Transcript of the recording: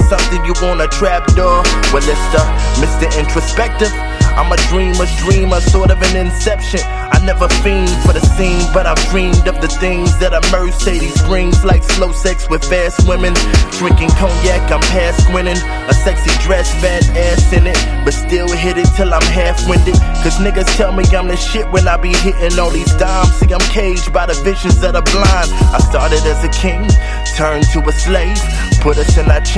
something you want a trapdoor? Well, it's the Mr. Introspective. I'm a dreamer, sort of an inception. I never fiend for the scene, but I've dreamed of the things that a Mercedes brings, like slow sex with fast women, drinking cognac, I'm past winning, a sexy dress, fat ass in it, but still hit it till I'm half-winded. Cause niggas tell me I'm the shit when I be hitting all these dimes. See, I'm caged by the visions of the blind. I started as a king, turned to a slave, put us in our